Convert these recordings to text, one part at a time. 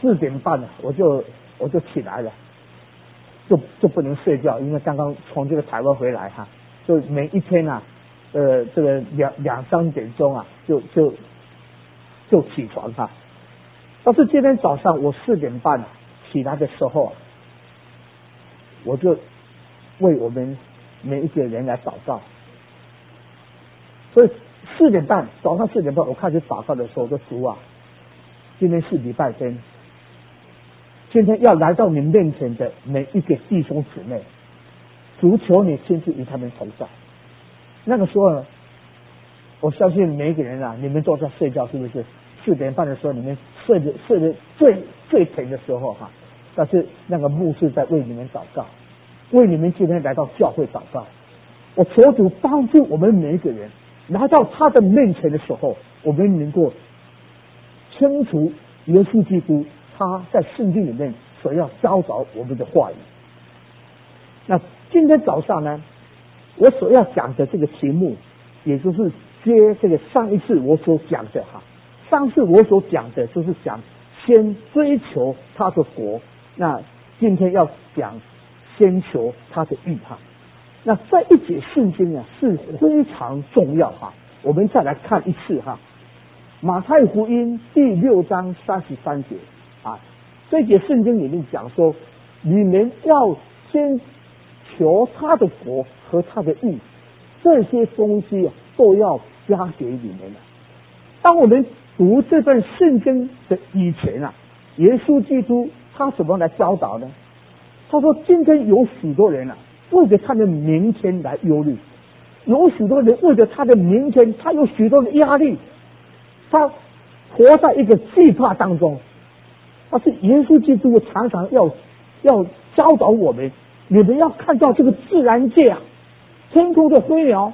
4点半我就起来了，就不能睡觉，因为刚刚从这个台湾回来哈，就每一天啊，这个两三点钟啊，就起床哈。但是今天早上我4点半起来的时候，我就为我们每一个人来祷告。所以早上4点半我开始祷告的时候，我说主啊，今天是礼拜天，今天要来到你面前的每一个弟兄姊妹，主求你亲自与他们同在。那个时候呢，我相信每一个人啊，你们都在睡觉，是不是？4点半的时候，你们睡得最甜的时候哈，但是那个牧师在为你们祷告，为你们今天来到教会祷告。我求主帮助我们每一个人来到他的面前的时候，我们能够清楚耶稣基督他在圣经里面所要教导我们的话语。那今天早上呢，我所要讲的这个题目，也就是接这个上一次我所讲的哈。上次我所讲的就是讲先追求他的国，那今天要讲先求他的义哈。那这一节圣经啊是非常重要哈。我们再来看一次哈，马太福音第6章33节啊，这节圣经里面讲说，你们要先求他的国和他的义，这些东西都要加给你们了。当我们读这段圣经的以前啊，耶稣基督他怎么来教导呢？他说今天有许多人啊，为着他的明天来忧虑，有许多人为着他的明天，他有许多的压力，他活在一个惧怕当中。但是耶稣基督常常要教导我们，你们要看到这个自然界啊，天空的飞鸟，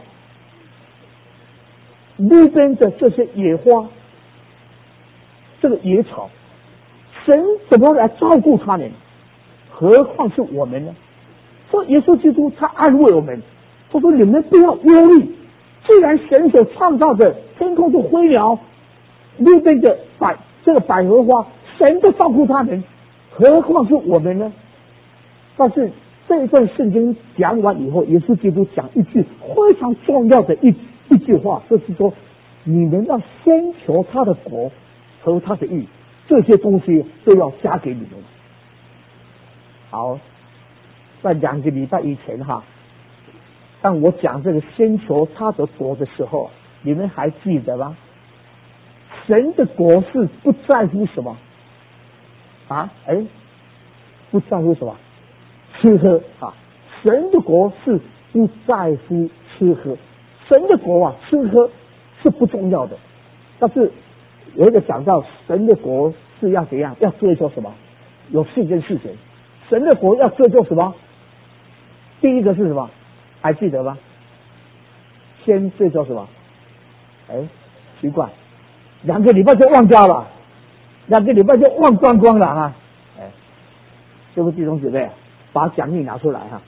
路边的这些野花，这个野草，神怎么来照顾他们？何况是我们呢？所以耶稣基督他安慰我们，他说你们不要忧虑，既然神所创造的天空的飞鸟，路边的这个百合花，神都照顾他们，何况是我们呢？但是这一段圣经讲完以后，耶稣基督讲一句非常重要的一句话，就是说你们要先求他的国和他的义，这些东西都要加给你们。好，在2个礼拜以前哈，当我讲这个先求他的国的时候，你们还记得吗？神的国是不在乎什么啊？不在乎什么？吃喝啊！神的国是不在乎吃喝，神的国啊，吃喝是不重要的。但是有一个讲到神的国是要怎样？要追求什么？有4件事情。神的国要追求什么？第一个是什么？还记得吗？先追求什么？奇怪，2个礼拜就忘掉了，2个礼拜就忘光光了哈。这位弟兄姊妹，把讲义拿出来哈。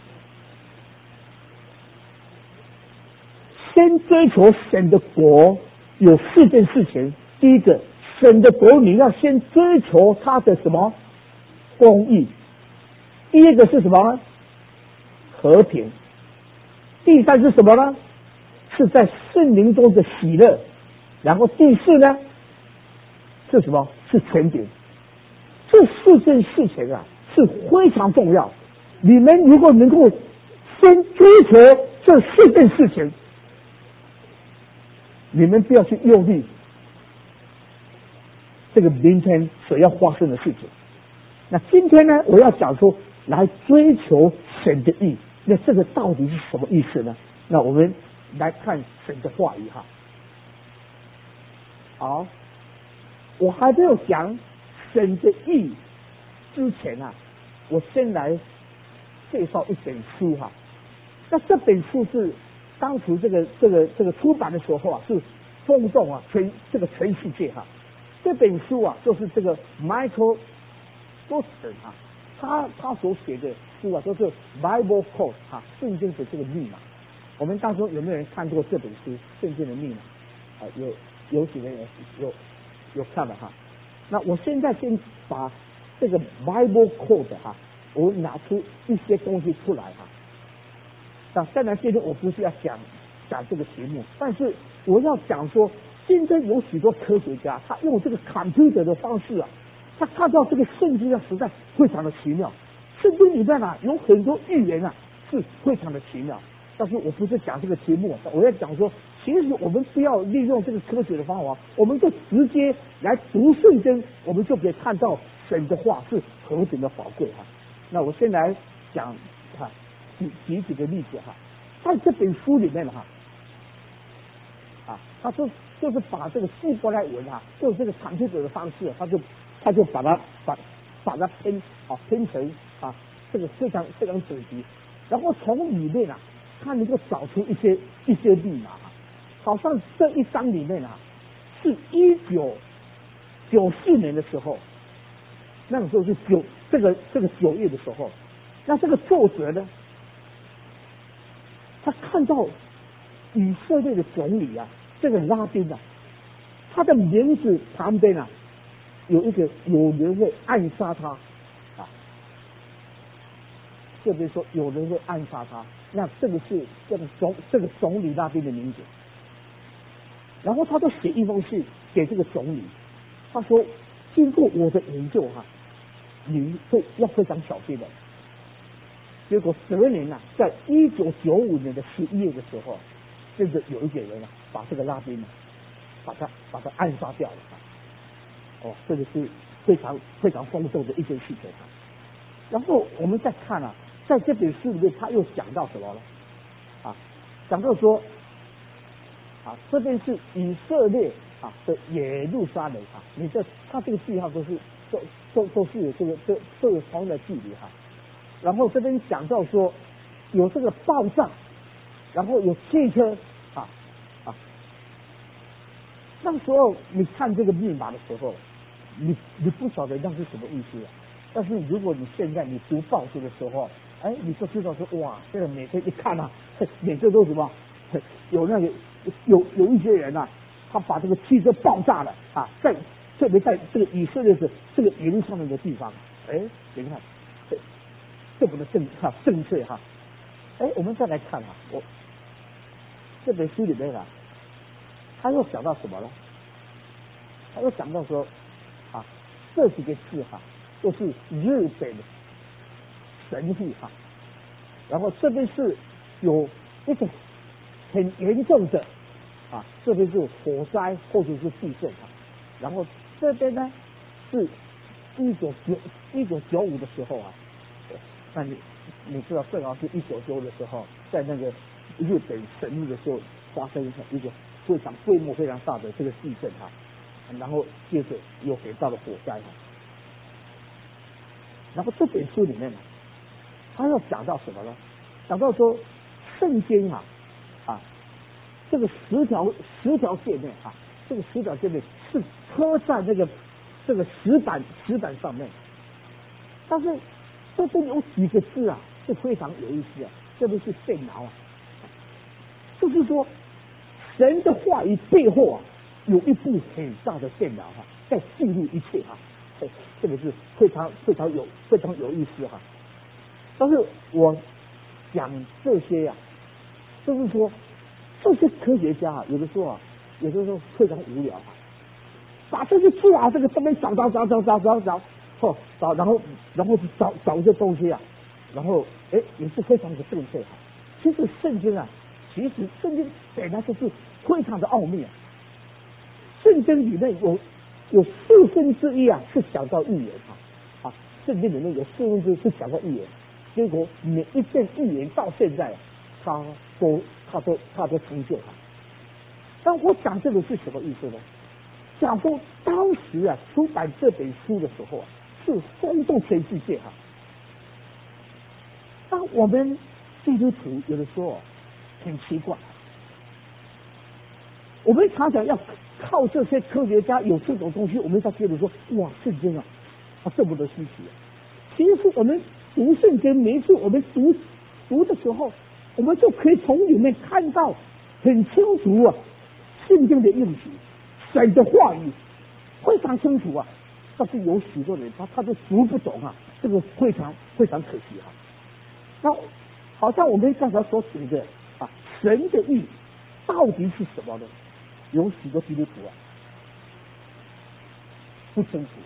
先追求神的国有4件事情。第一个，神的国你要先追求他的什么？公义。第二个是什么呢？和平。第3是什么呢？是在圣灵中的喜乐。然后第4呢是什么？是权柄。这4件事情啊是非常重要。你们如果能够先追求这4件事情，你们不要去忧虑这个明天所要发生的事情。那今天呢，我要讲说来追求神的义，那这个到底是什么意思呢？那我们来看神的话语哈。好，我还没有讲神的义之前啊，我先来介绍一本书哈。那这本书是当时这个出版的时候啊，是轰动啊全世界哈。这本书啊，就是这个 Michael Boston 哈，他所写的书啊，就是 Bible Code 哈，圣经的这个密码。我们当中有没有人看过这本书《圣经的密码》有几个人有看了哈。那我现在先把这个 Bible Code 哈，我拿出一些东西出来哈。当然，今天我不是要讲这个题目，但是我要讲说，今天有许多科学家，他用这个 computer 的方式啊，他看到这个圣经的时代非常的奇妙。圣经里面啊，有很多预言啊，是非常的奇妙。但是我不是讲这个题目，我要讲说，其实我们不要利用这个科学的方法，我们就直接来读圣经，我们就可以看到神的话是何等的宝贵哈。那我先来讲哈，举几个例子哈，在这本书里面哈，他就是把这个希伯来文啊，用这个传记者的方式，他就把它拼成啊，这个非常非常整齐，然后从里面啊，他能够找出一些密码啊，好像这一章里面啊，是1994年的时候，那个时候是这个9月的时候，那这个作者呢，他看到以色列的总理啊，这个拉宾啊，他的名字旁边啊，有人会暗杀他啊，这边说有人会暗杀他，那这个是这个总理拉宾的名字。然后他就写一封信给这个总理，他说：经过我的研究哈，你要非常小心的。结果隔年啊，在1995年的11月的时候，真的有一个人啊，把这个拉宾啊，把他暗杀掉了。哦，这个是非常非常丰盛的一件事情。然后我们再看啊，在这本书里面，他又讲到什么了？啊，讲到说，啊，这边是以色列啊的耶路撒冷啊，他这个记号都是有这个都有同样的距离哈。然后这边讲到说有这个爆炸，然后有汽车啊，那时候你看这个密码的时候，你不晓得那是什么意思啊。但是如果你现在你读报纸的时候，哎，你就知道说哇，这个每天一看啊，每个都什么有那个有一些人啊，他把这个汽车爆炸了啊，特别在这个以色列的这个耶路撒冷的地方，哎，你看这么的正确哈。哎，我们再来看啊，我这本书里面啊，他又讲到什么了？他又讲到说啊，这几个字哈，就是日本神户哈。然后这边是有一个很严重的啊，这边是火灾或者是地震啊。然后这边呢是1995的时候啊，那你知道正好是1995的时候，在那个日本神户的时候发生一个非常规模非常大的这个地震啊，然后接着又给到了火灾啊。然后这本书里面呢，他要讲到什么呢？讲到说圣经啊，这个十条诫命啊，这个10条诫命是刻在这个石板上面，但是这边有几个字啊是非常有意思啊，这边是电脑啊，就是说神的话语背后啊有一部很大的电脑啊，在记录一切啊，这个是非常有意思哈。但是我讲这些啊，就是说这些科学家啊，有的时候非常无聊啊，把这些字啊，这个上面找，然后找一些东西啊，然后也是非常的正确啊。其实圣经本来就是非常的奥秘啊。圣经里面有1/4啊是讲到预言啊，圣经里面有1/4是讲到预言，结果每一件预言到现在他都成就了。但我讲这个是什么意思呢？讲说当时啊出版这本书的时候啊，是轰动全世界啊。当我们基督徒有的时候很奇怪，我们常常要靠这些科学家有这种东西，我们才觉得说哇，圣经啊这么的稀奇啊。其实我们读圣经，每一次我们读的时候，我们就可以从里面看到很清楚啊，圣经的应许，神的话语非常清楚啊。 但是有许多人他就读不懂啊，这个非常非常可惜啊。那好像我们刚才所指的啊，神的义到底是什么呢？有许多基督徒啊不清楚，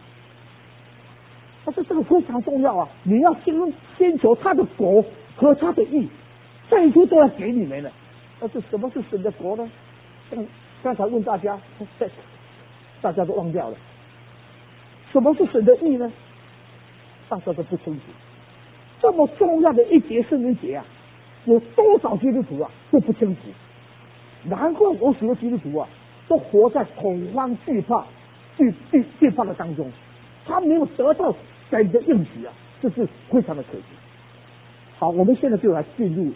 但是这个非常重要啊！你要先求他的国和他的义，这一切都要给你们了。但是什么是神的国呢？刚才问大家，大家都忘掉了。什么是神的义呢？大家都不清楚。这么重要的一节圣经节啊，有多少基督徒啊都不清楚？难怪有许多基督徒啊都活在恐慌惧怕的当中，他没有得到神的应许啊，这是非常的可惜。好，我们现在就来进入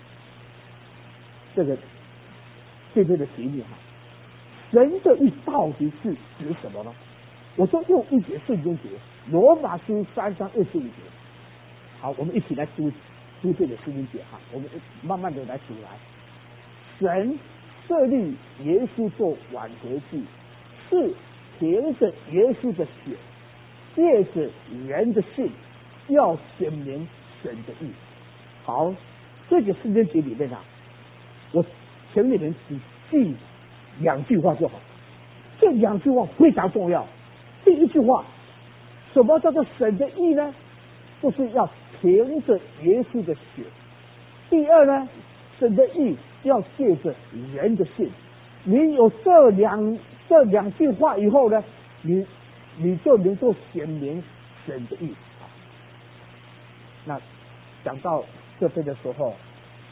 这个的题目哈。神的义到底是指什么呢？我就用一节圣经节，罗马书3章25节。好，我们一起来读这个圣经节哈，我们慢慢的来读来。神设立耶稣做挽回祭，是凭着耶稣的血，借着人的信，要显明神的义。好，这个圣经节里面啊，我请你们只记2句话就好。这2句话非常重要。第一句话，什么叫做神的义呢？就是要凭着耶稣的血。第二呢，神的义要借着人的信。你有这两句话以后呢，你就能够显明神的义。那讲到这边的时候，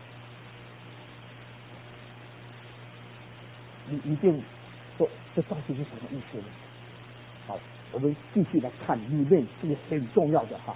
你一定说这到底是什么意思呢？好，我们继续来看里面这个很重要的哈。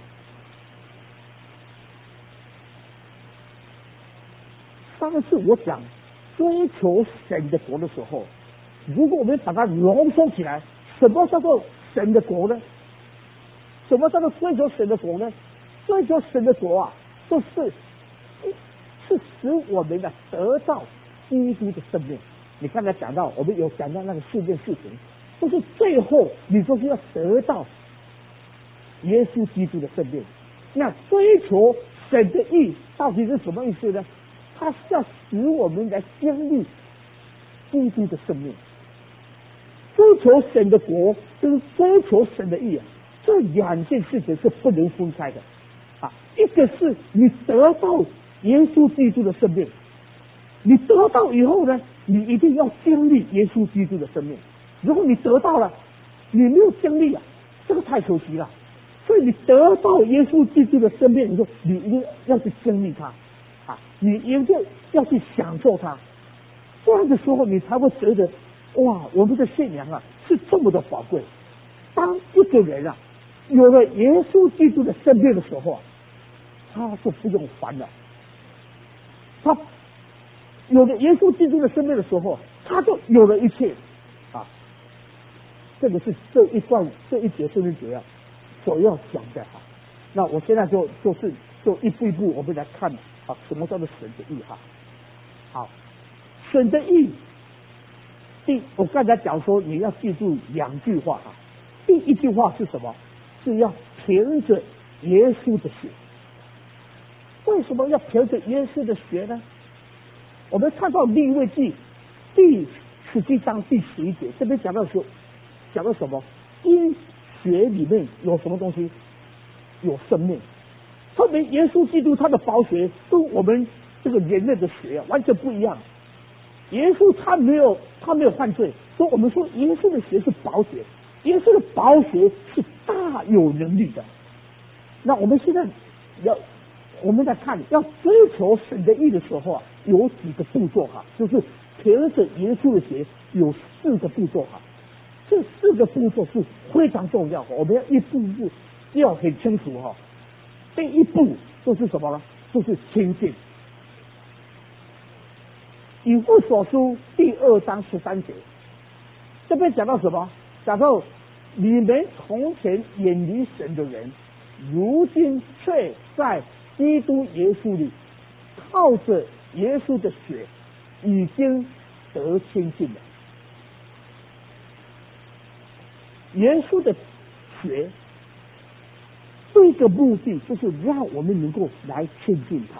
上次我讲追求神的国的时候，如果我们把它浓缩起来，什么叫做神的国呢？什么叫做追求神的国呢？追求神的国啊，是使我们的得到基督的生命。你刚才讲到，我们有讲到那个4件事情，就是最后你就是要得到耶稣基督的生命。那追求神的义到底是什么意思呢？它是要使我们来经历基督的生命。追求神的国跟追求神的义啊，这2件事情是不能分开的啊。一个是你得到耶稣基督的生命，你得到以后呢，你一定要经历耶稣基督的生命。如果你得到了，你没有经历啊，这个太可惜了。所以你得到耶稣基督的生命以后，你一定要去经历它啊，你一定要去享受它。这样的时候，你才会觉得哇，我们的信仰啊是这么的宝贵。当一个人啊有了耶稣基督的生命的时候啊，他就不用烦了。他有了耶稣基督的生命的时候，他就有了一切啊。这个是这一节圣经节啊所要讲的哈。那我现在就一步一步我们来看啊，什么叫做神的义哈。好，神的义，我刚才讲说你要记住2句话哈。第一句话是什么？是要凭着耶稣的血。为什么要凭着耶稣的血呢？我们看到利未记第17章第11节，这边讲到什么？因血里面有什么东西？有生命。特别耶稣基督他的宝血跟我们这个人类的血啊完全不一样。耶稣他没有犯罪，所以我们说耶稣的血是宝血，耶稣的宝血是大有能力的。那我们现在我们在看要追求神的义的时候啊，有几个步骤哈，就是凭着耶稣的血有4个步骤哈。这4个步骤是非常重要的，我们要一步一步要很清楚哈。第一步就是什么呢？就是亲近。以弗所书第2章13节，这边讲到什么？讲到你们从前远离神的人，如今却在基督耶稣里，靠着耶稣的血，已经得亲近了。耶稣的血，这个目的就是让我们能够来亲近他。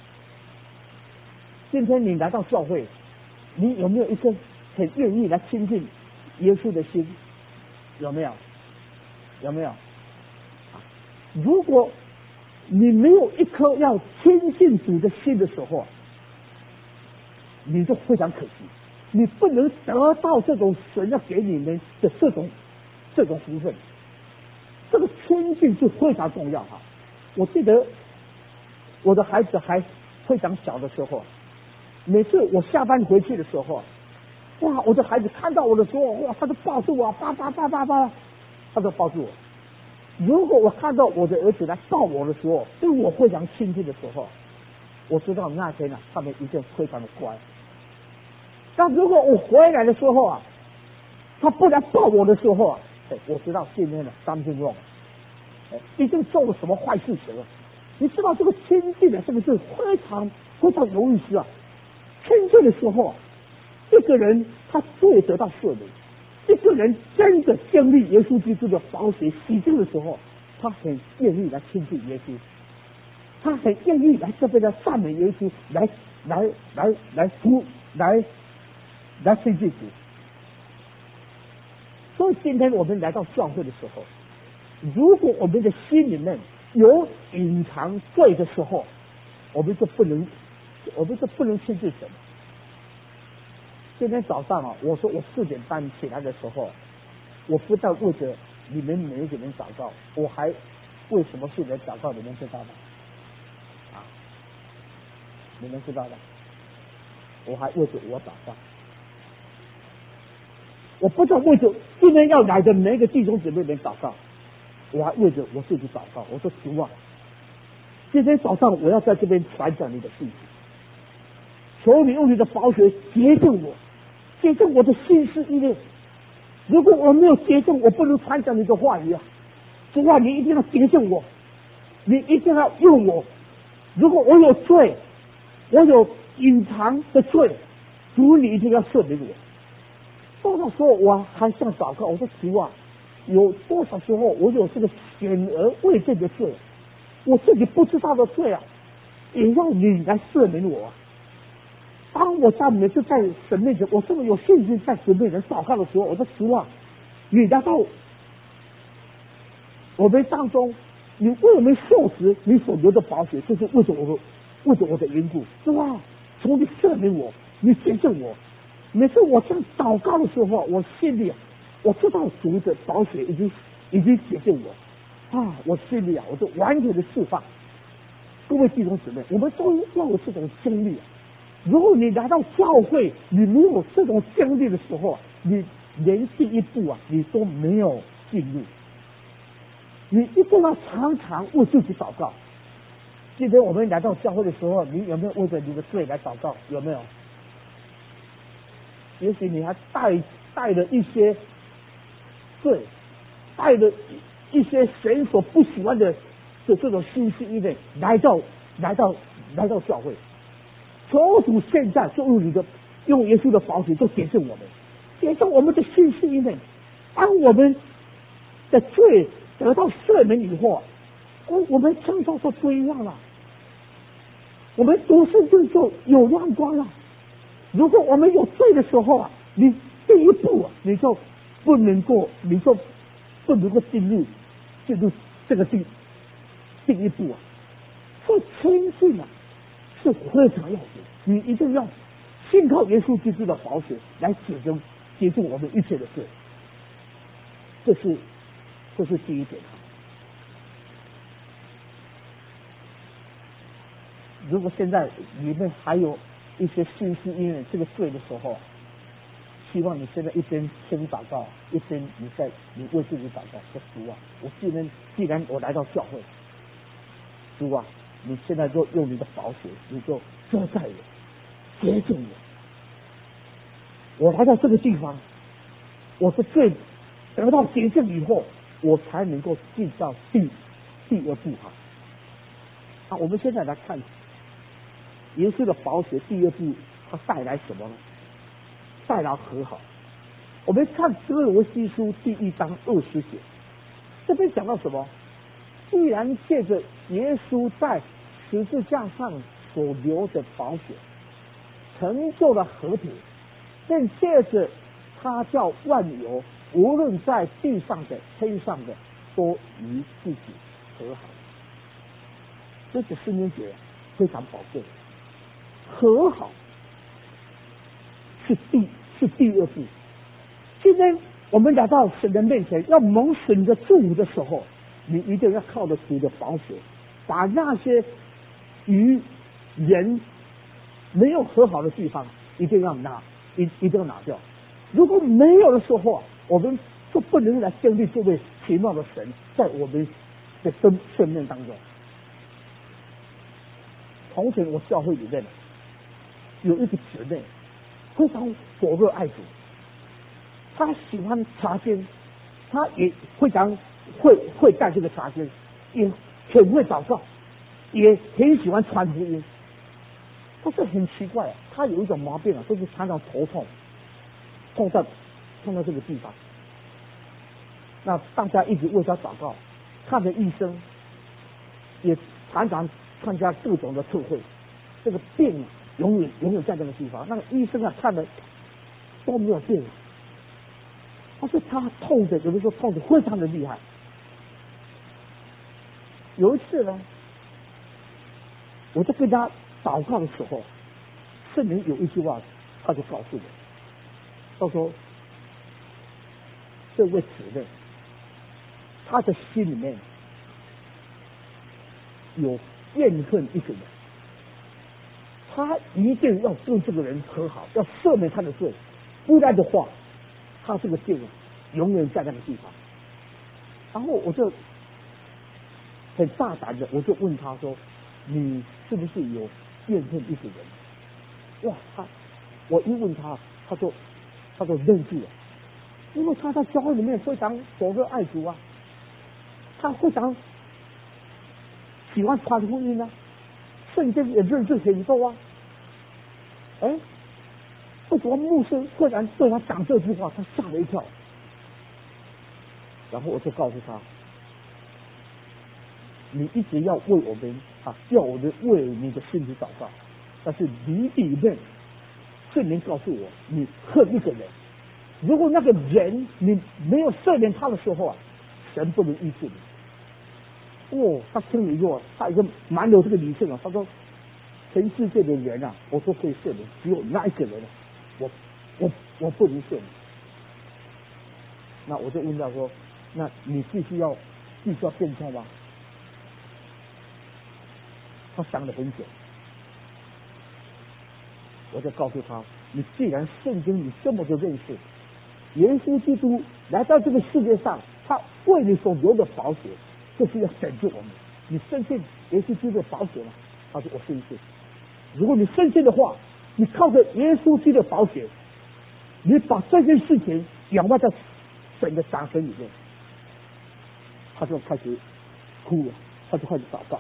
今天你来到教会，你有没有一颗很愿意来亲近耶稣的心？有没有？有没有？如果你没有一颗要亲近主的心的时候，你就非常可惜，你不能得到这种神要给你们的这种福分。这个亲近是非常重要哈。我记得我的孩子还非常小的时候，每次我下班回去的时候，哇，我的孩子看到我的时候，哇，他就抱住我，叭，他就抱住我。如果我看到我的儿子来抱我的时候，对我非常亲近的时候，我知道那天他们一定非常的乖。但如果我回来的时候他不来抱我的时候我知道今天something wrong，一定做了什么坏事情了。你知道这个亲近这个是非常有意思啊。亲近的时候，一个人他罪得到赦免，一个人真的经历耶稣基督的宝血洗净的时候，他很愿意来亲近耶稣，他很愿意来这边的赞美耶稣，来亲近主。所以今天我们来到教会的时候，如果我们的心里面有隐藏罪的时候，我们就不能亲近神。今天早上我说我4点半起来的时候，我不但为着你们每一个人祷告，我还为什么4点祷告？你们知道吗？你们知道吗？我还为着我祷告。我不但为着今天要来的每一个弟兄姊妹们祷告，我还为着我自己祷告。我说主啊，今天早上我要在这边传讲你的信息，求你用你的宝血洁净我，洁净我的心思意念。如果我没有洁净，我不能传讲你的话语啊！主啊，你一定要洁净我，你一定要用我。如果我有罪，我有隐藏的罪，主你一定要赦免我。到那时候我还想祷告，我说主啊，有多少时候我有这个显而未见的罪，我自己不知道的罪也要你来赦免我。当我在每次在神面前，我这么有信心在神面前祷告的时候，我说主啊，你来到我们当中，你为我们受死，你所流的宝血，就是为着我的缘故，主啊，求你赦免我，你洁净我。每次我这样祷告的时候，我心里我知道主的宝血已经洁净我我心里我就完全的释放。各位弟兄姊妹，我们都要有这种经历。如果你来到教会，你没有这种经历的时候，你连第一步你都没有进入。你一定要常常为自己祷告。今天我们来到教会的时候，你有没有为着你的罪来祷告？有没有？也许你还带了一些罪，带了一些神所不喜欢的这种心思意念来到教会。求主现在就用耶稣的宝血就洁净我们，洁净我们的心思意念。当我们的罪得到赦免以后，我们创造就不一样了，我们读圣经就有亮光了。如果我们有罪的时候你第一步你就不能够进入这个第一步所以亲近是非常要紧，你一定要信靠耶稣基督的宝血来解救我们一切的罪。这是第一点。如果现在你们还有一些心思意念这个罪的时候，希望你现在一边听祷告，一边你为自己祷告，说主啊，我既然我来到教会，主啊，你现在就用你的宝血，你就遮盖我，洁净我。我来到这个地方，我的罪得到洁净以后，我才能够进到第二步我们现在来看耶稣的宝血第二步，它带来什么呢？带来和好。我们看哥罗西书第1章20节， 这边讲到什么？既然借着耶稣在十字架上所流的宝血成就了和平，便借着他叫万有，无论在地上的天上的，都与自己和好。这个圣经节非常宝贵，和好是第二步。今天我们来到神的面前，要蒙神的祝福的时候，你一定要靠着主的宝血，把那些与人没有和好的地方一定要拿掉。如果没有的时候啊，我们就不能来经历这位奇妙的神在我们的生命当中。从前我教会里面有一个姊妹，非常火热爱主，她喜欢查经，她也非常会带这个查经，也很会祷告，也很喜欢传福音。但是很奇怪啊，她有一种毛病啊，就是常常头痛，痛到这个地方。那大家一直为她祷告，看着医生，也常常参加各种的特会，这个病永远在这个地方。那个医生啊看了都没有病，但是他痛的有的时候痛的非常的厉害。有一次呢，我在跟他祷告的时候，圣灵有一句话，他就告诉我，他说这位姊妹，他的心里面有怨恨一个人，他一定要跟这个人和好，要赦免他的罪，不然的话，他这个病永远在那个地方。然后我就很大胆的，我就问他说：“你是不是有怨恨一个人？”哇，我一问他，他就愣住了，因为他在教会里面非常火热爱主啊，他非常喜欢传福音啊，圣经也认识很多啊。为什么牧师忽然对他讲这句话，他吓了一跳。然后我就告诉他，你一直要为我们要我们为你的身体祷告，但是你里面圣灵告诉我，你恨一个人，如果那个人你没有赦免他的时候啊，神不能医治你。他听了以后，他一个蛮有这个理性啊，他说全世界的人啊，我都可以赦免，只有那一个人我不能赦免。那我就问他说，那你必须要变通吗？他想了很久，我就告诉他，你既然圣经你这么的认识，耶稣基督来到这个世界上，他为你所流的宝血，就是要拯救我们。你深信耶稣基督的宝血吗？他说我深信。如果你深信的话，你靠着耶稣基督的宝血，你把这件事情仰望在神的掌声里面，他就开始哭了，他就开始祷告。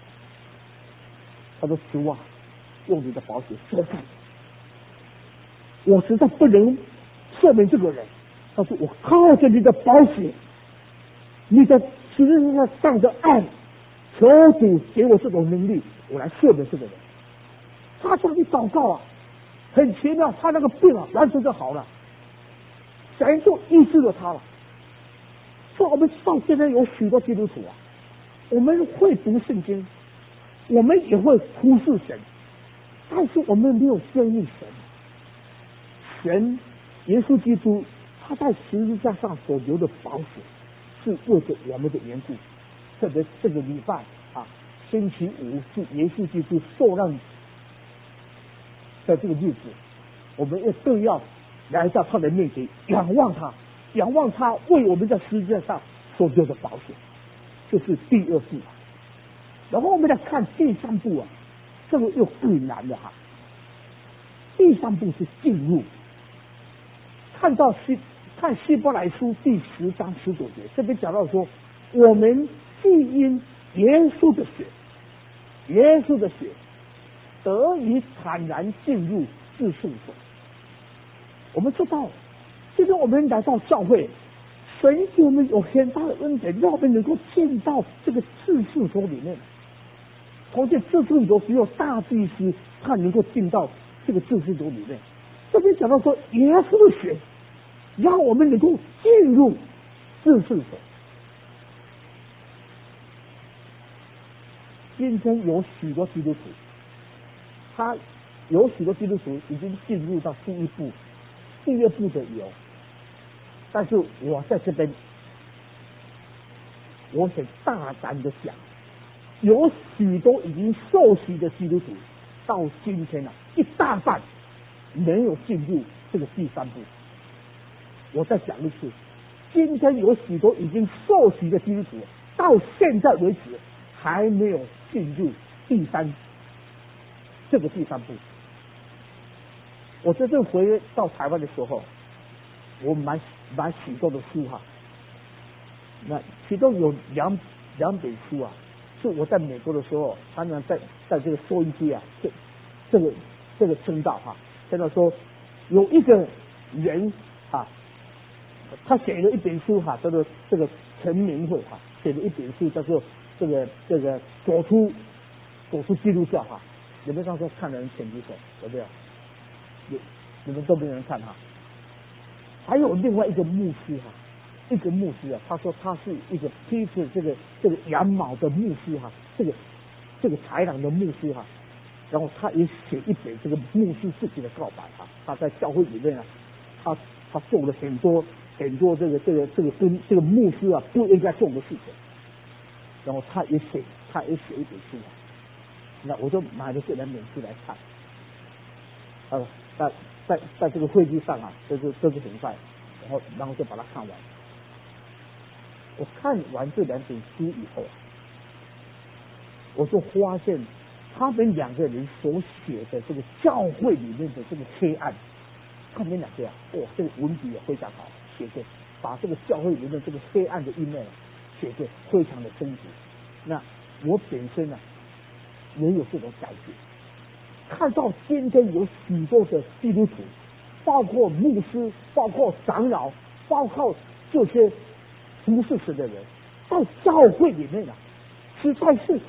他说：“主啊，用你的宝血赦罪，我实在不能赦免这个人。他说我靠着你的宝血，你的十字架上的爱，求主给我这种能力，我来赦免这个人。”他这样一祷告啊，很奇妙，他那个病啊完全就好了，神就医治了他了。所以我们到现在有许多基督徒啊，我们会读圣经，我们也会忽视神，但是我们没有经历神。神耶稣基督他在十字架上所流的宝血，是为着我们的缘故。特别这个礼拜星期五是耶稣基督受难的这个日子，我们也更要来到他的面前，仰望他为我们在十字架上所流的宝血，这是第二步。然后我们来看第三步啊，这个又更难了第三步是进入，看希伯来书第10章19节，这边讲到说，我们既因耶稣的血得以坦然进入至圣所。我们知道，今天我们来到教会， 神给我们有很大的恩典，让我们能够进到这个至圣所里面。从这至圣所只有大祭司他能够进到这个至圣所里面。这边讲到说，耶稣的血让我们能够进入至圣所。今天有许多基督徒，有许多基督徒已经进入到第一步、第二步的有，但是我在这边，我很大胆的讲，有许多已经受洗的基督徒，到今天一大半没有进入这个第三步。我再讲一次，今天有许多已经受洗的基督徒，到现在为止还没有进入第三步。我这次回到台湾的时候，我买许多的书那其中有两本书是我在美国的时候，常常在这个收音机这个听到听到说有一个人他写了一本书叫做这个陈明慧写了一本书叫做这个走出基督教你们刚说看的人请举手，对不对？你们都没有人看还有另外一个牧师他说他是一个披着这个羊毛的牧师这个豺狼的牧师然后他也写一本这个牧师自己的告白他在教会里面他做了很多这个跟这个牧师不应该做的事情，然后他也写一本书那我就买了这两本书来看在这个会议上这是很快，然后就把它看完。我看完这两本书以后，我就发现他们两个人所写的这个教会里面的这个黑暗，他们两个这个文笔也非常好，写的把这个教会里面这个黑暗的一面写的非常的真实。那我本身也有这种感觉，看到今天有许多的基督徒，包括牧师，包括长老，包括这些服侍神的人，到教会里面实在是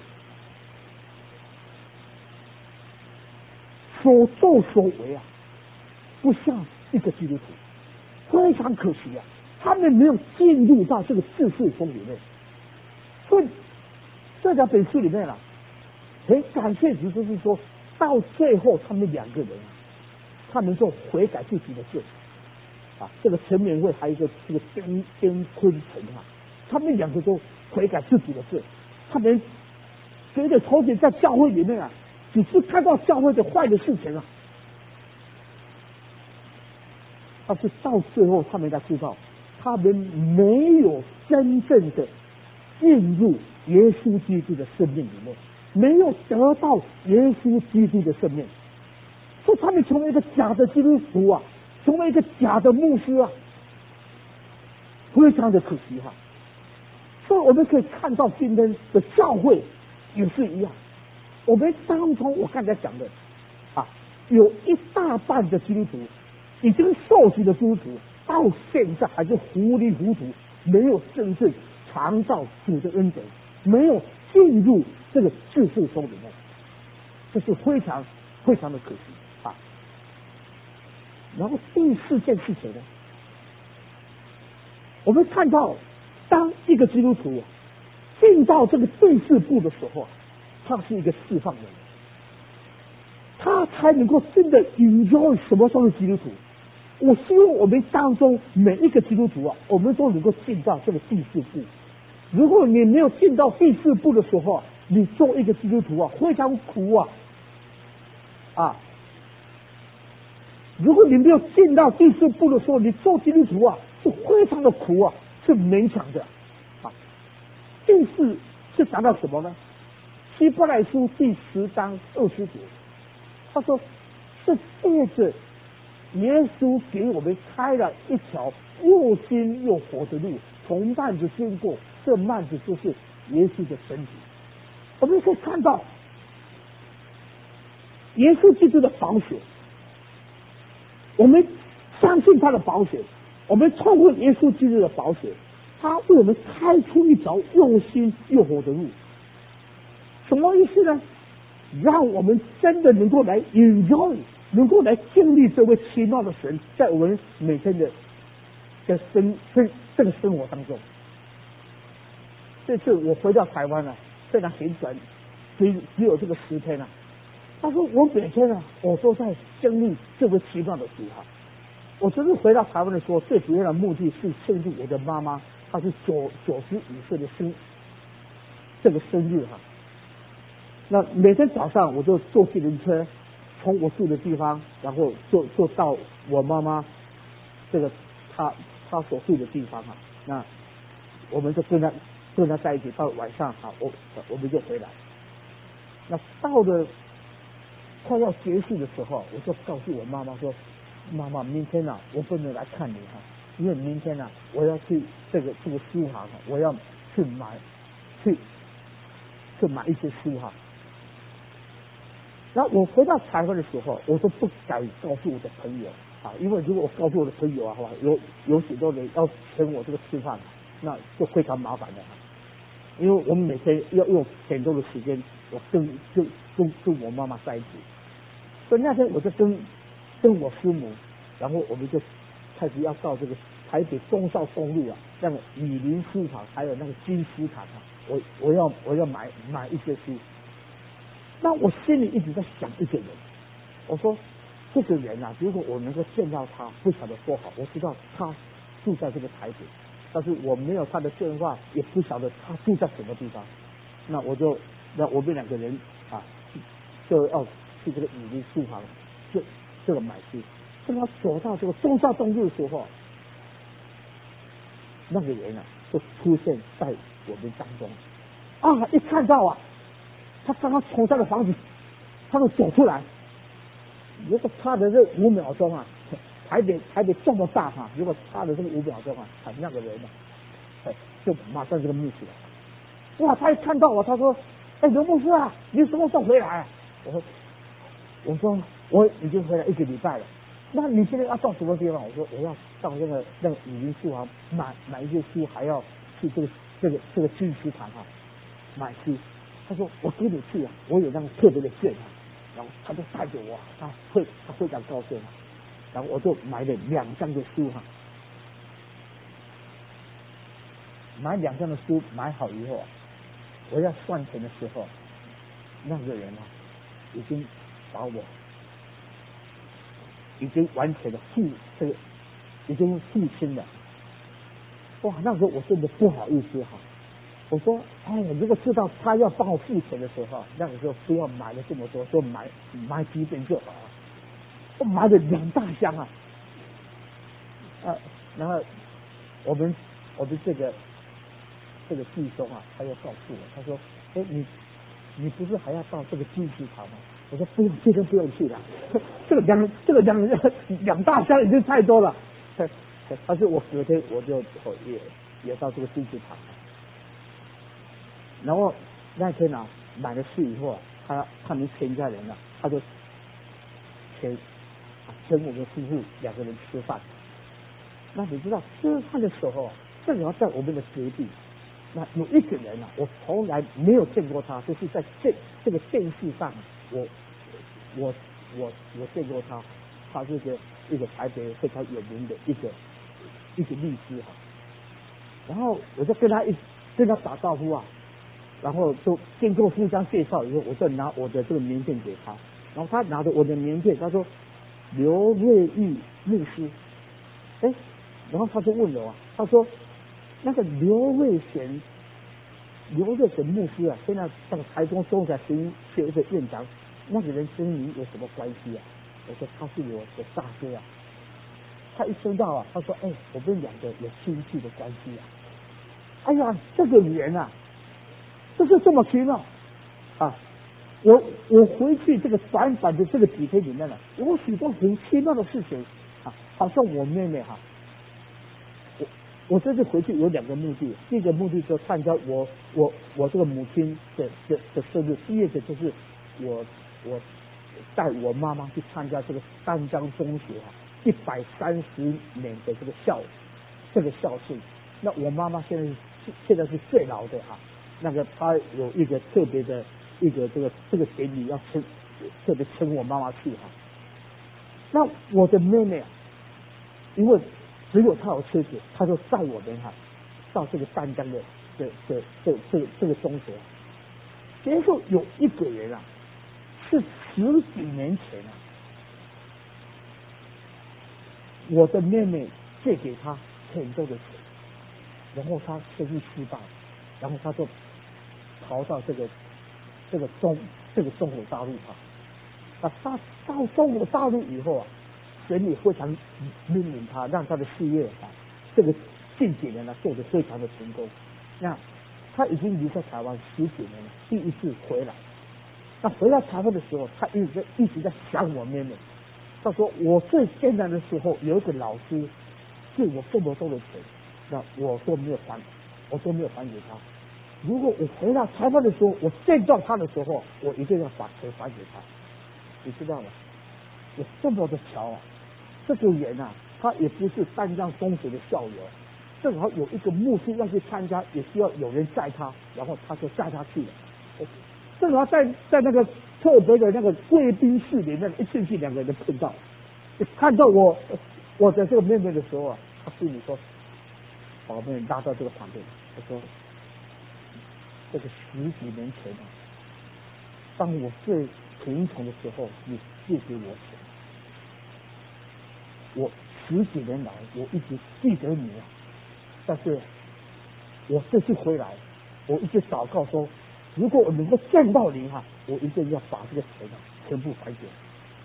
所作所为不像一个基督徒，非常可惜他们没有进入到这个至圣所里面。所以这两本书里面很感谢主，就是说到最后他们两个人他们就悔改自己的罪这个陈明慧还有一个这个边坤成他们两个都悔改自己的罪，他们觉得从前在教会里面只是看到教会的坏的事情但是到最后他们才知道，他们没有真正的进入耶稣基督的生命里面，没有得到耶稣基督的生命，所以他们成为一个假的基督徒成为一个假的牧师非常的可惜所以我们可以看到今天的教会也是一样，我们当中我刚才讲的有一大半的基督徒已经受洗的基督徒，到现在还是糊里糊涂，没有真正尝到主的恩典，没有进入这个至圣所里面，这是非常非常的可惜然后第四件事情呢，我们看到当一个基督徒进到这个第四步的时候他是一个释放的人，他才能够真的enjoy什么都是基督徒。我希望我们当中每一个基督徒我们都能够进到这个第四步。如果你没有进到第四步的时候你做一个基督徒非常苦如果你没有进到第四步的时候，你做基督徒是非常的苦是勉强的第四是讲到什么呢？希伯来书第10章20节，他说是借着耶稣给我们开了一条又新又活的路，从幔子经过，这幔子就是耶稣的身体。我们可以看到耶稣基督的宝血，我们相信他的宝血， 我们透过耶稣基督的宝血，他为我们开出一条又新又活的路。什么意思呢？让我们真的能够来 enjoy， 能够来经历这位奇妙的神在我们每天的这个生活当中。这次我回到台湾了，虽然很短，只有这个10天了，但是我每天啊，我都在经历这位奇妙的主哈。我这次回到台湾的时候，最主要的目的是庆祝我的妈妈，她是95岁的这个生日哈。那每天早上我就坐计程车，从我住的地方，然后就到我妈妈这个她所住的地方哈。那我们就跟她在一起，到晚上哈，我们就回来。那到了快要结束的时候，我就告诉我妈妈说：“妈妈，明天啊，我不能来看你哈，因为明天啊，我要去这个书行，我要去买一些书哈。”然后我回到台湾的时候，我都不敢告诉我的朋友啊，因为如果我告诉我的朋友啊，有许多人要请我这个吃饭，那就非常麻烦的。因为我们每天要用很多的时间，我跟我妈妈在一起，所以那天我就跟我师母，然后我们就开始要到这个台北忠孝东路啊，那个李林书场，还有那个金书场啊，我要买一些书。那我心里一直在想一个人，我说这个人啊，如果我能够见到他，不晓得多好。我知道他住在这个台北，但是我没有他的电话，也不晓得他住在什么地方。那我们2个人啊，就要去这个李林书房，这个买书。正好走到这个忠孝东路的时候，那个人啊就出现在我们当中啊！一看到啊，他刚刚从他的房子，他就走出来。如果差的这5秒钟啊，台北这么大哈，如果差的这个5秒钟啊，那个人啊，就马上就密起来。哇！他一看到我，他说：“哎，刘牧师啊，你什么时候回来啊？”我说我已经回来1个礼拜了。那你现在要到什么地方？我说我要到那个语音书行买一些书，还要去这个金石堂啊买书。他说我跟你去啊，我有那个特别的券啊。然后他就带着我，他非常高兴。然后我就买了2箱的书哈。买2箱的书买好以后，我要算钱的时候，那个人啊已经把我已经完全的已经付清了。哇，那时候我真的不好意思哈。我说，哎，如果知道他要帮我付钱的时候，那个时候不要买了这么多，就买几本就好了。我买了2大箱啊，然后我们这个弟兄啊，他又告诉我，他说，哎，你不是还要到这个金石堂吗？我说不用，今天不用去了，这个两大箱已经太多了。但是我隔天我就也到这个金石堂，然后那天啊买了书以后啊，他们全家人啊，他就请我们夫妇2个人吃饭。那你知道吃饭的时候，正好在我们的隔壁。那有一个人啊，我从来没有见过他，就是在这个电视上，我见过他，他是一个台北非常有名的一个律师哈。然后我就跟他打招呼啊，然后就经过互相介绍以后，我就拿我的这个名片给他，然后他拿着我的名片，他说刘瑞玉律师，哎，然后他就问我啊，他说。那个刘瑞贤牧师啊，现在那个台中中小学学的院长，那个人跟你有什么关系啊？我说他是我的大哥啊。他一听到啊，他说：“哎，我们2个有亲戚的关系啊。”哎呀，这个人啊，就是这么奇妙啊！我回去这个短短的这个几天里面呢，有许多很奇妙的事情啊，好像我妹妹哈。我这次回去有2个目的，第一个目的就是参加我这个母亲的生日，第二个就是我带我妈妈去参加这个丹江中学130年的这个这个孝顺。那我妈妈现在是最老的啊，那个她有一个特别的一个这个典礼要特别称我妈妈去哈。那我的妹妹啊，因为只有她有车子，她就载我们哈到这个丹江的这个中学。结果有一个人啊，是10几年前啊，我的妹妹借给他很多的钱，然后他生意失败，然后他就逃到这个中国大陆他到中国大陆以后啊，神也非常命令他，让他的事业啊，这个近几年呢做得非常的成功。那他已经离开台湾10几年了，第一次回来。那回到台湾的时候，他一直在想我妹妹。他说我最艰难的时候，有一个老师借我这么多的钱，那我都没有还给他。如果我回到台湾的时候，我见到他的时候，我一定要把钱还给他。你知道吗？有这么的巧啊！这个人啊，他也不是丹江中学的校友，正好有一个牧师要去参加，也需要有人载他，然后他就载他去了。正好在那个特别的那个贵宾室里面，一进去2个人就碰到，看到我的这个妹妹的时候啊，他心里说，把我妹拉到这个旁边，他说，这个10几年前啊，当我最贫穷的时候，你借给我钱，我10几年来我一直记得你啊，但是我这次回来，我一直祷告说，如果我能够见到你哈，我一定要把这个钱啊全部还给你。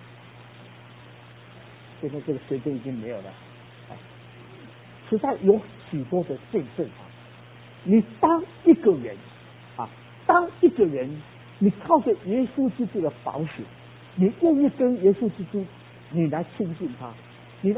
现在这个学生已经没有了，实在有许多的见证啊。你当一个人啊，你靠着耶稣基督的宝血，你愿意跟耶稣基督你来亲近他，你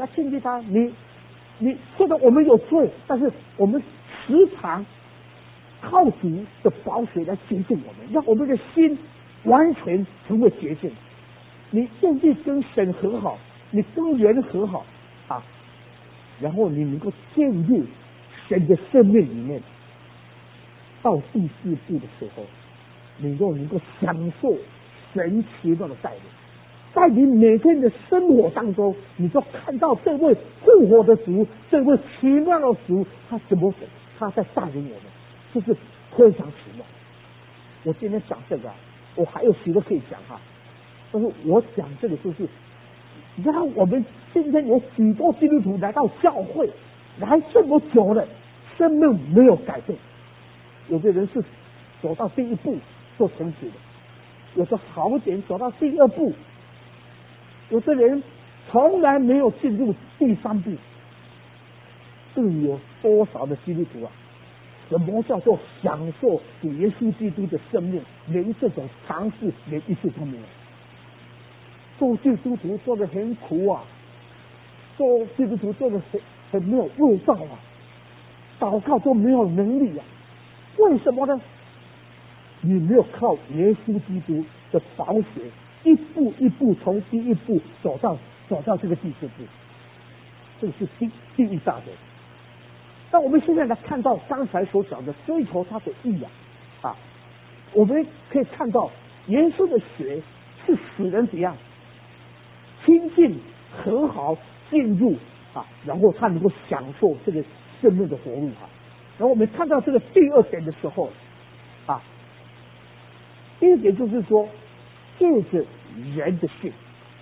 虽然我们有罪，但是我们时常靠主的宝血来洁净我们，让我们的心完全成为洁净。你愿意跟神和好，你跟人和好啊，然后你能够进入神的生命里面，到第4步的时候，你就能够享受神奇妙的带领。在你每天的生活当中，你就看到这位复活的主，这位奇妙的主，他在带领我们，就是非常奇妙。我今天讲这个，我还有许多可以讲哈，但是我讲这个就是让我们今天有许多基督徒来到教会，来这么久了，生命没有改变。有的人是走到第1步就成熟的，有的好一点走到第2步，有的人从来没有进入第3步。这有多少的基督徒啊？什么叫做享受主耶稣基督的生命？连这种尝试连一次都没有。做基督徒做得很苦啊，做基督徒做得很没有味道啊，祷告都没有能力啊。为什么呢？你没有靠耶稣基督的宝血，一步一步从第1步走到这个第4步，这个是第一大点。那我们现在来看到刚才所讲的追求他的义啊，我们可以看到耶稣的血是使人怎样亲近和好进入啊，然后他能够享受这个生命的活路啊。然后我们看到这个第2点的时候啊，第1点就是说借着人的信，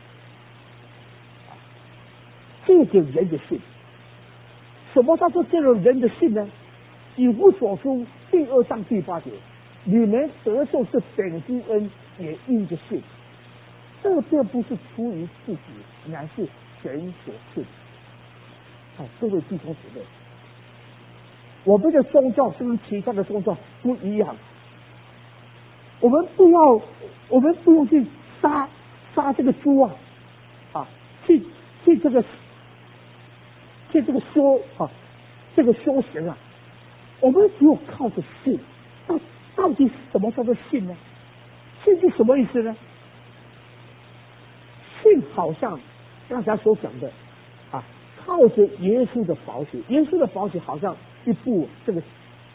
借着人的信。什么叫做借着人的信呢？以弗所书第2章第8节，你们得救是本乎恩，也因着信。这并不是出于自己，乃是神所赐的。各位弟兄姊妹，我们的宗教跟其他的宗教不一样，我们不用去杀这个猪去这个修行啊，我们只有靠着信。到底什么叫做信呢？信是什么意思呢？信好像刚才所讲的靠着耶稣的宝血，耶稣的宝血好像一部这个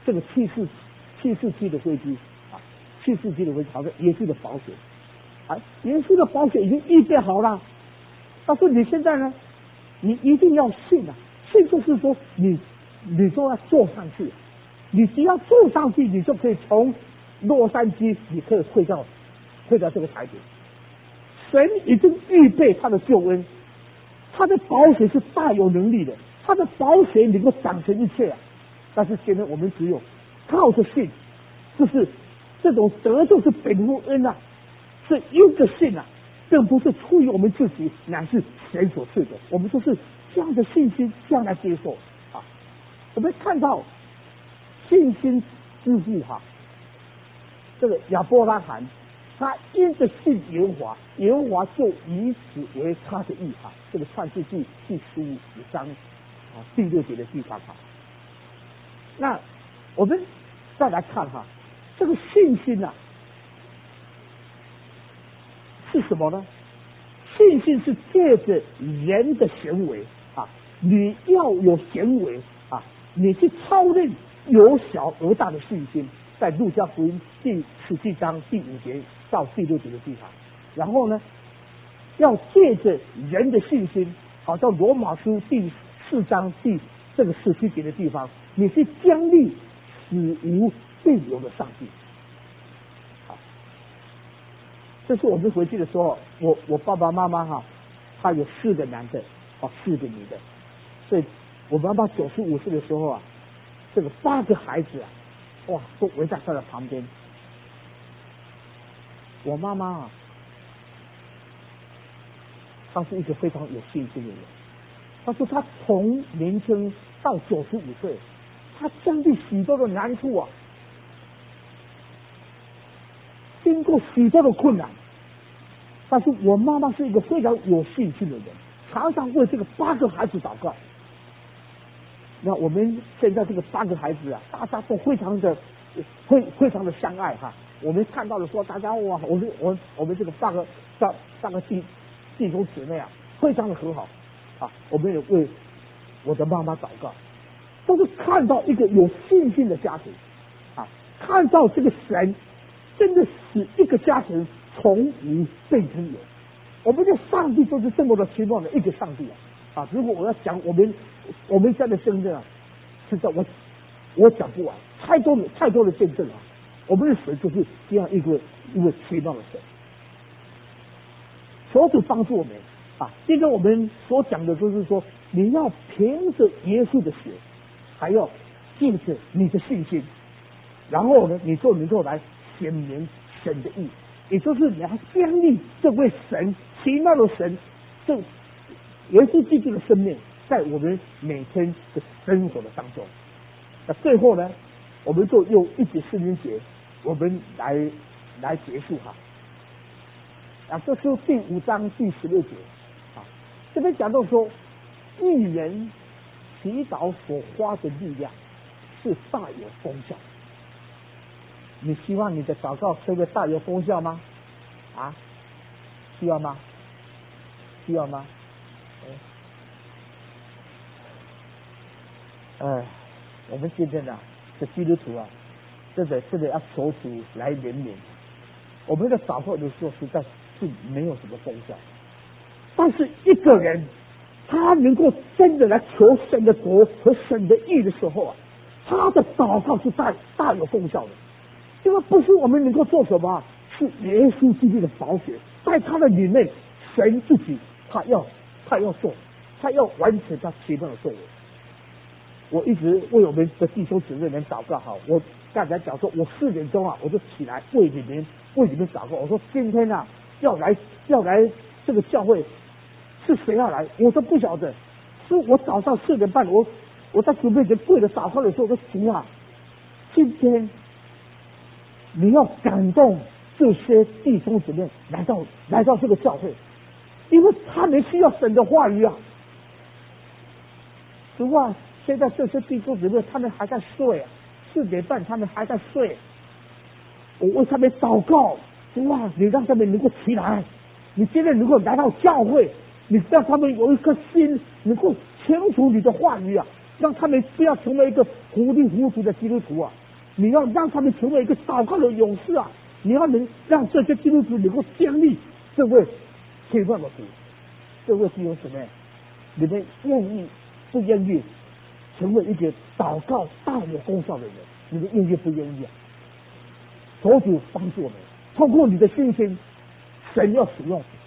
747的飞机啊，747的飞机好像耶稣的宝血啊，耶稣的宝血已经预备好了。但是你现在呢，你一定要信啊，信就是说你就要坐上去，你只要坐上去，你就可以从洛杉矶，你可以回到这个台北。神已经预备他的救恩，他的宝血是大有能力的，他的宝血能够掌权一切啊。但是现在我们只有靠着信，就是这种得救是本乎恩啊，是因着信啊，并不是出于我们自己，乃是神所赐的。我们就是这样的信心，这样来接受啊。我们看到信心之父哈，这个亚伯拉罕，他因着信耶和华，耶和华就以此为他的义哈。这个创世纪第15章啊第6节的地方哈。那我们再来看哈，这个信心啊是什么呢？信心是借着人的行为啊，你要有行为啊，你去操练由小而大的信心，在路加福音第17章第5节到第6节的地方。然后呢，要借着人的信心，好到罗马书第4章第这个17节的地方，你去将立死无并有的上帝。这是我们回去的时候，我爸爸妈妈哈，他有4个男的，4个女的，所以我妈妈95岁的时候啊，这个8个孩子啊，哇，都围在他的旁边。我妈妈啊，她是一个非常有信心的人。她说她从年轻到95岁，她经历许多的难处啊，经过许多的困难。但是我妈妈是一个非常有信心的人，常常为这个8个孩子祷告。那我们现在这个8个孩子啊，大家都非常的相爱哈。我们看到的说，大家哇，我们这个8个弟兄姊妹啊，非常的和好啊。我们也为我的妈妈祷告，都是看到一个有信心的家庭啊，看到这个神真的使一个家庭从无变成有。我们的上帝就是这么的奇妙的一个上帝啊！如果我要讲我们家的见证啊，实在我讲不完，太多的见证啊！我们的神就是这样一个奇妙的神，求主帮助我们啊！今天我们所讲的就是说，你要凭着耶稣的血，还要借着你的信心，然后呢，你就能够来显明神的义。也就是你要建立这位神奇妙的神，这耶稣基督的生命，在我们每天的生活的当中。那最后呢，我们就用1节圣经节，我们来结束哈。啊，这是第5章第16节啊，这边讲到说，义人祈祷所花的力量是大有功效。你希望你的祷告是个大有功效吗？啊，需要吗？需要吗？我们今天啊，这基督徒啊，真的要求主来怜悯。我们的祷告的时候，实在是没有什么功效。但是一个人，他能够真的来求神的国和神的义的时候啊，他的祷告是大有功效的。因为不是我们能够做什么，是耶稣基督的宝血，在他的里面，神自己他要做，他要完成他奇妙的作为。我一直为我们的弟兄姊妹们祷告好，我刚才讲说，我4点钟啊，我就起来为你们祷告。我说今天啊，要来这个教会，是谁要来，我都不晓得。是我早上4点半，我在主面前跪着祷告的时候，我说主啊，今天你要感动这些弟兄姊妹来到这个教会，因为他们需要神的话语啊。主啊，现在这些弟兄姊妹他们还在睡啊，4点半他们还在睡，我为他们祷告，主啊，你让他们能够起来，你今天能够来到教会， 你让他们有一颗心，能够清楚你的话语啊，让他们不要成为一个糊里糊涂的基督徒啊！你要让他们成为一个祷告的勇士啊！你要能让这些基督徒能够建立这位天上的主。这位弟兄姊妹，你们愿意不愿意成为一个祷告大有功效的人？你们愿意不愿意啊？求主帮助我们，透过你的信心，神要使用